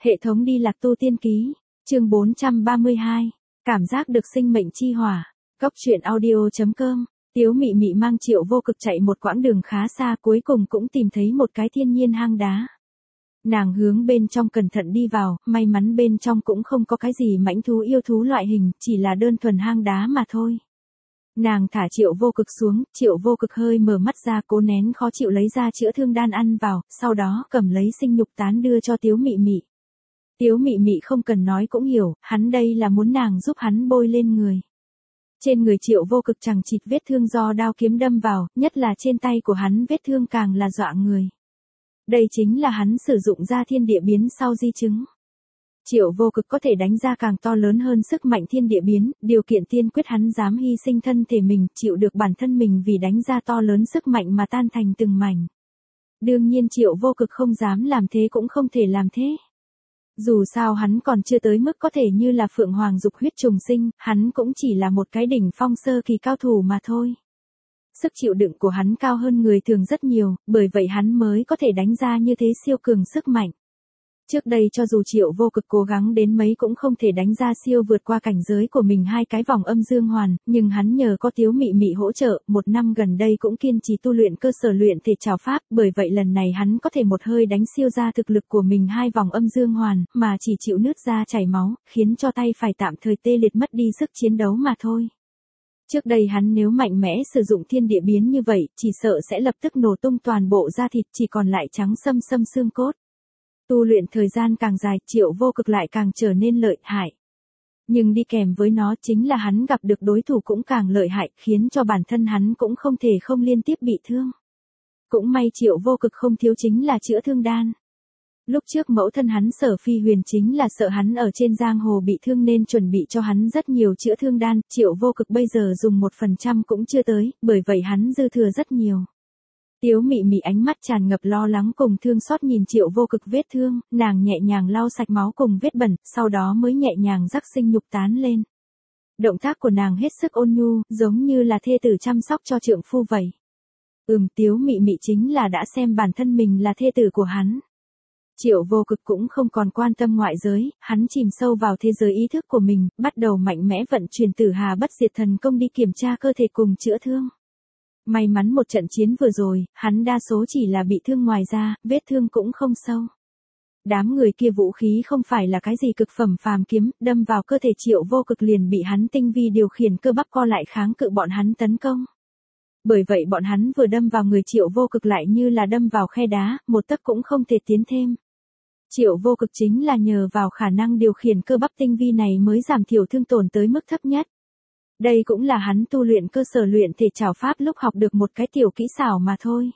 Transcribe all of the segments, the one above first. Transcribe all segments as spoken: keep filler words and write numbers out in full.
Hệ thống đi lạc tu tiên ký, chương bốn trăm ba mươi hai, cảm giác được sinh mệnh chi hỏa, góc truyện audio.com, Tiếu Mị Mị mang Triệu Vô Cực chạy một quãng đường khá xa cuối cùng cũng tìm thấy một cái thiên nhiên hang đá. Nàng hướng bên trong cẩn thận đi vào, may mắn bên trong cũng không có cái gì mãnh thú yêu thú loại hình, chỉ là đơn thuần hang đá mà thôi. Nàng thả Triệu Vô Cực xuống, Triệu Vô Cực hơi mở mắt ra cố nén khó chịu lấy ra chữa thương đan ăn vào, sau đó cầm lấy sinh nhục tán đưa cho Tiếu Mị Mị. Tiếu Mị Mị không cần nói cũng hiểu, hắn đây là muốn nàng giúp hắn bôi lên người. Trên người Triệu Vô Cực chằng chịt vết thương do đao kiếm đâm vào, nhất là trên tay của hắn vết thương càng là dọa người. Đây chính là hắn sử dụng ra thiên địa biến sau di chứng. Triệu Vô Cực có thể đánh ra càng to lớn hơn sức mạnh thiên địa biến, điều kiện tiên quyết hắn dám hy sinh thân thể mình, chịu được bản thân mình vì đánh ra to lớn sức mạnh mà tan thành từng mảnh. Đương nhiên Triệu Vô Cực không dám làm thế cũng không thể làm thế. Dù sao hắn còn chưa tới mức có thể như là Phượng Hoàng dục huyết trùng sinh, hắn cũng chỉ là một cái đỉnh phong sơ kỳ cao thủ mà thôi. Sức chịu đựng của hắn cao hơn người thường rất nhiều, bởi vậy hắn mới có thể đánh ra như thế siêu cường sức mạnh. Trước đây cho dù Triệu Vô Cực cố gắng đến mấy cũng không thể đánh ra siêu vượt qua cảnh giới của mình hai cái vòng âm dương hoàn, nhưng hắn nhờ có Tiếu Mị Mị hỗ trợ, một năm gần đây cũng kiên trì tu luyện cơ sở luyện thể trảo pháp, bởi vậy lần này hắn có thể một hơi đánh siêu ra thực lực của mình hai vòng âm dương hoàn, mà chỉ chịu nứt ra chảy máu, khiến cho tay phải tạm thời tê liệt mất đi sức chiến đấu mà thôi. Trước đây hắn nếu mạnh mẽ sử dụng thiên địa biến như vậy, chỉ sợ sẽ lập tức nổ tung toàn bộ da thịt chỉ còn lại trắng xâm xâm xương cốt. Tu luyện thời gian càng dài, Triệu Vô Cực lại càng trở nên lợi hại. Nhưng đi kèm với nó chính là hắn gặp được đối thủ cũng càng lợi hại, khiến cho bản thân hắn cũng không thể không liên tiếp bị thương. Cũng may Triệu Vô Cực không thiếu chính là chữa thương đan. Lúc trước mẫu thân hắn Sở Phi Huyền chính là sợ hắn ở trên giang hồ bị thương nên chuẩn bị cho hắn rất nhiều chữa thương đan, Triệu Vô Cực bây giờ dùng một phần trăm cũng chưa tới, bởi vậy hắn dư thừa rất nhiều. Tiếu Mị Mị ánh mắt tràn ngập lo lắng cùng thương xót nhìn Triệu Vô Cực vết thương, nàng nhẹ nhàng lau sạch máu cùng vết bẩn, sau đó mới nhẹ nhàng rắc sinh nhục tán lên. Động tác của nàng hết sức ôn nhu, giống như là thê tử chăm sóc cho trượng phu vậy. Ừm, Tiếu Mị Mị chính là đã xem bản thân mình là thê tử của hắn. Triệu Vô Cực cũng không còn quan tâm ngoại giới, hắn chìm sâu vào thế giới ý thức của mình, bắt đầu mạnh mẽ vận chuyển Tử Hà Bất Diệt Thần Công đi kiểm tra cơ thể cùng chữa thương. May mắn một trận chiến vừa rồi, hắn đa số chỉ là bị thương ngoài da, vết thương cũng không sâu. Đám người kia vũ khí không phải là cái gì cực phẩm phàm kiếm, đâm vào cơ thể Triệu Vô Cực liền bị hắn tinh vi điều khiển cơ bắp co lại kháng cự bọn hắn tấn công. Bởi vậy bọn hắn vừa đâm vào người Triệu Vô Cực lại như là đâm vào khe đá, một tấc cũng không thể tiến thêm. Triệu Vô Cực chính là nhờ vào khả năng điều khiển cơ bắp tinh vi này mới giảm thiểu thương tổn tới mức thấp nhất. Đây cũng là hắn tu luyện cơ sở luyện thể trảo pháp lúc học được một cái tiểu kỹ xảo mà thôi.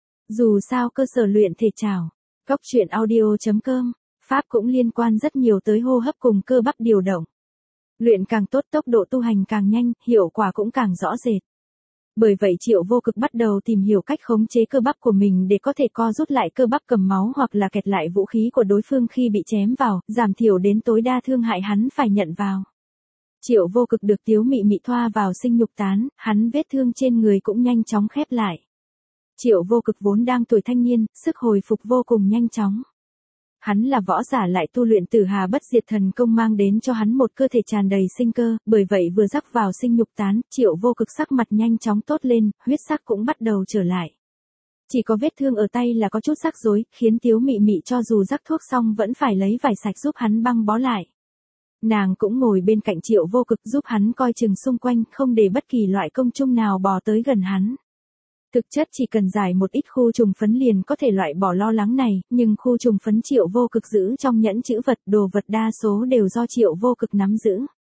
Dù sao cơ sở luyện thể trảo, góc truyện audio.com, pháp cũng liên quan rất nhiều tới hô hấp cùng cơ bắp điều động. Luyện càng tốt tốc độ tu hành càng nhanh, hiệu quả cũng càng rõ rệt. Bởi vậy Triệu Vô Cực bắt đầu tìm hiểu cách khống chế cơ bắp của mình để có thể co rút lại cơ bắp cầm máu hoặc là kẹt lại vũ khí của đối phương khi bị chém vào, giảm thiểu đến tối đa thương hại hắn phải nhận vào. Triệu Vô Cực được Tiếu Mị Mị thoa vào sinh nhục tán, hắn vết thương trên người cũng nhanh chóng khép lại. Triệu Vô Cực vốn đang tuổi thanh niên, sức hồi phục vô cùng nhanh chóng. Hắn là võ giả lại tu luyện Tử Hà Bất Diệt Thần Công mang đến cho hắn một cơ thể tràn đầy sinh cơ, bởi vậy vừa rắc vào sinh nhục tán, Triệu Vô Cực sắc mặt nhanh chóng tốt lên, huyết sắc cũng bắt đầu trở lại. Chỉ có vết thương ở tay là có chút rắc rối, khiến Tiếu Mị Mị cho dù rắc thuốc xong vẫn phải lấy vải sạch giúp hắn băng bó lại. Nàng cũng ngồi bên cạnh Triệu Vô Cực giúp hắn coi chừng xung quanh, không để bất kỳ loại công chung nào bò tới gần hắn. Thực chất chỉ cần giải một ít khu trùng phấn liền có thể loại bỏ lo lắng này, nhưng khu trùng phấn Triệu Vô Cực giữ trong nhẫn chữ vật, đồ vật đa số đều do Triệu Vô Cực nắm giữ.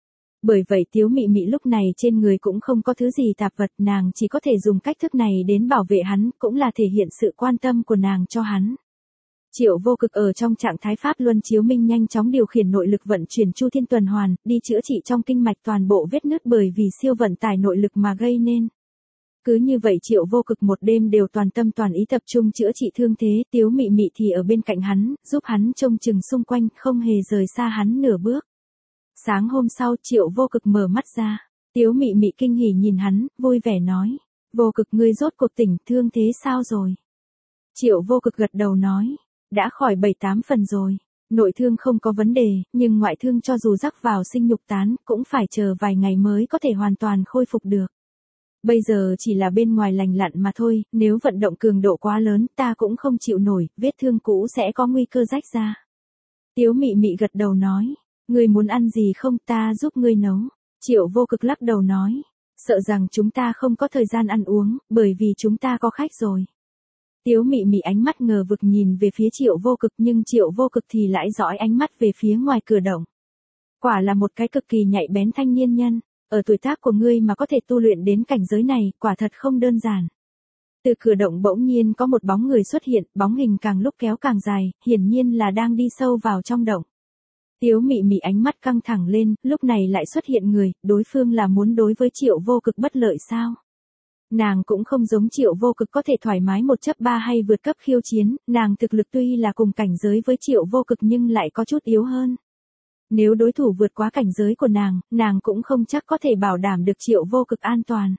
Bởi vậy Tiếu Mị Mị lúc này trên người cũng không có thứ gì tạp vật, nàng chỉ có thể dùng cách thức này đến bảo vệ hắn, cũng là thể hiện sự quan tâm của nàng cho hắn. Triệu Vô Cực ở trong trạng thái pháp luân chiếu minh nhanh chóng điều khiển nội lực vận chuyển chu thiên tuần hoàn, đi chữa trị trong kinh mạch toàn bộ vết nứt bởi vì siêu vận tải nội lực mà gây nên. Cứ như vậy Triệu Vô Cực một đêm đều toàn tâm toàn ý tập trung chữa trị thương thế, Tiếu Mị Mị thì ở bên cạnh hắn, giúp hắn trông chừng xung quanh, không hề rời xa hắn nửa bước. Sáng hôm sau Triệu Vô Cực mở mắt ra, Tiếu Mị Mị kinh hỉ nhìn hắn, vui vẻ nói, Vô Cực ngươi rốt cuộc tỉnh, thương thế sao rồi? Triệu Vô Cực gật đầu nói, đã khỏi bảy tám phần rồi. Nội thương không có vấn đề, nhưng ngoại thương cho dù rắc vào sinh nhục tán, cũng phải chờ vài ngày mới có thể hoàn toàn khôi phục được. Bây giờ chỉ là bên ngoài lành lặn mà thôi, nếu vận động cường độ quá lớn, ta cũng không chịu nổi, vết thương cũ sẽ có nguy cơ rách ra. Tiếu Mị Mị gật đầu nói, ngươi muốn ăn gì không, ta giúp ngươi nấu. Triệu Vô Cực lắc đầu nói, sợ rằng chúng ta không có thời gian ăn uống, bởi vì chúng ta có khách rồi. Tiếu Mị Mị ánh mắt ngờ vực nhìn về phía Triệu Vô Cực, nhưng Triệu Vô Cực thì lại dõi ánh mắt về phía ngoài cửa động. Quả là một cái cực kỳ nhạy bén thanh niên nhân, ở tuổi tác của ngươi mà có thể tu luyện đến cảnh giới này, quả thật không đơn giản. Từ cửa động bỗng nhiên có một bóng người xuất hiện, bóng hình càng lúc kéo càng dài, hiển nhiên là đang đi sâu vào trong động. Tiếu Mị Mị ánh mắt căng thẳng lên, lúc này lại xuất hiện người, đối phương là muốn đối với Triệu Vô Cực bất lợi sao? Nàng cũng không giống Triệu Vô Cực có thể thoải mái một chấp ba hay vượt cấp khiêu chiến, nàng thực lực tuy là cùng cảnh giới với Triệu Vô Cực nhưng lại có chút yếu hơn. Nếu đối thủ vượt quá cảnh giới của nàng, nàng cũng không chắc có thể bảo đảm được Triệu Vô Cực an toàn.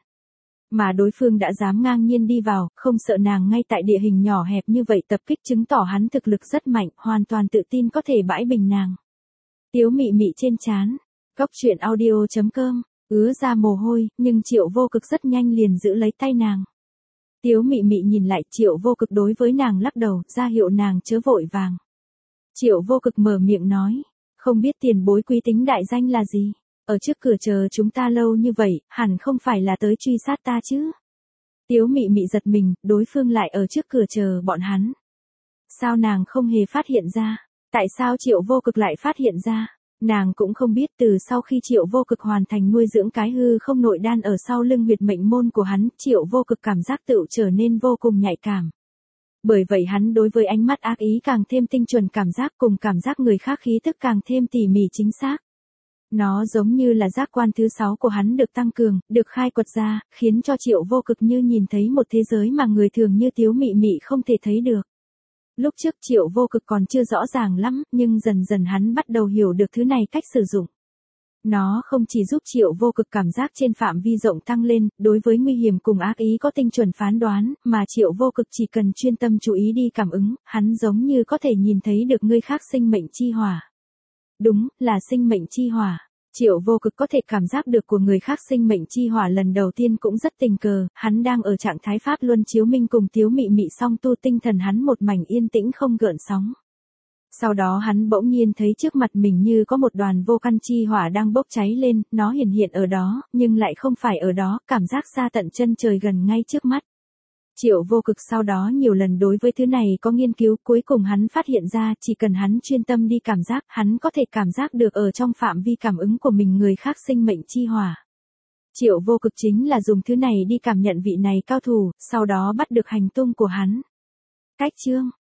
Mà đối phương đã dám ngang nhiên đi vào, không sợ nàng ngay tại địa hình nhỏ hẹp như vậy tập kích, chứng tỏ hắn thực lực rất mạnh, hoàn toàn tự tin có thể bãi bình nàng. Tiếu Mị Mị trên trán, Cốc Truyện Audio chấm com, ứa ra mồ hôi, nhưng Triệu Vô Cực rất nhanh liền giữ lấy tay nàng. Tiếu Mị Mị nhìn lại, Triệu Vô Cực đối với nàng lắc đầu, ra hiệu nàng chớ vội vàng. Triệu Vô Cực mở miệng nói, không biết tiền bối quý tính đại danh là gì? Ở trước cửa chờ chúng ta lâu như vậy, hẳn không phải là tới truy sát ta chứ? Tiếu Mị Mị giật mình, đối phương lại ở trước cửa chờ bọn hắn. Sao nàng không hề phát hiện ra? Tại sao Triệu Vô Cực lại phát hiện ra? Nàng cũng không biết, từ sau khi Triệu Vô Cực hoàn thành nuôi dưỡng cái hư không nội đan ở sau lưng huyệt mệnh môn của hắn, Triệu Vô Cực cảm giác tựu trở nên vô cùng nhạy cảm. Bởi vậy hắn đối với ánh mắt ác ý càng thêm tinh chuẩn, cảm giác cùng cảm giác người khác khí tức càng thêm tỉ mỉ chính xác. Nó giống như là giác quan thứ sáu của hắn được tăng cường, được khai quật ra, khiến cho Triệu Vô Cực như nhìn thấy một thế giới mà người thường như Tiếu Mị Mị không thể thấy được. Lúc trước Triệu Vô Cực còn chưa rõ ràng lắm, nhưng dần dần hắn bắt đầu hiểu được thứ này cách sử dụng. Nó không chỉ giúp Triệu Vô Cực cảm giác trên phạm vi rộng tăng lên, đối với nguy hiểm cùng ác ý có tinh chuẩn phán đoán, mà Triệu Vô Cực chỉ cần chuyên tâm chú ý đi cảm ứng, hắn giống như có thể nhìn thấy được người khác sinh mệnh chi hỏa. Đúng, là sinh mệnh chi hỏa. Triệu Vô Cực có thể cảm giác được của người khác sinh mệnh chi hỏa lần đầu tiên cũng rất tình cờ, hắn đang ở trạng thái pháp luân chiếu minh cùng Tiếu Mị Mị song tu, tinh thần hắn một mảnh yên tĩnh không gợn sóng. Sau đó hắn bỗng nhiên thấy trước mặt mình như có một đoàn vô căn chi hỏa đang bốc cháy lên, nó hiện hiện ở đó, nhưng lại không phải ở đó, cảm giác xa tận chân trời gần ngay trước mắt. Triệu Vô Cực sau đó nhiều lần đối với thứ này có nghiên cứu, cuối cùng hắn phát hiện ra chỉ cần hắn chuyên tâm đi cảm giác, hắn có thể cảm giác được ở trong phạm vi cảm ứng của mình người khác sinh mệnh chi hỏa. Triệu Vô Cực chính là dùng thứ này đi cảm nhận vị này cao thủ, sau đó bắt được hành tung của hắn. Cách chương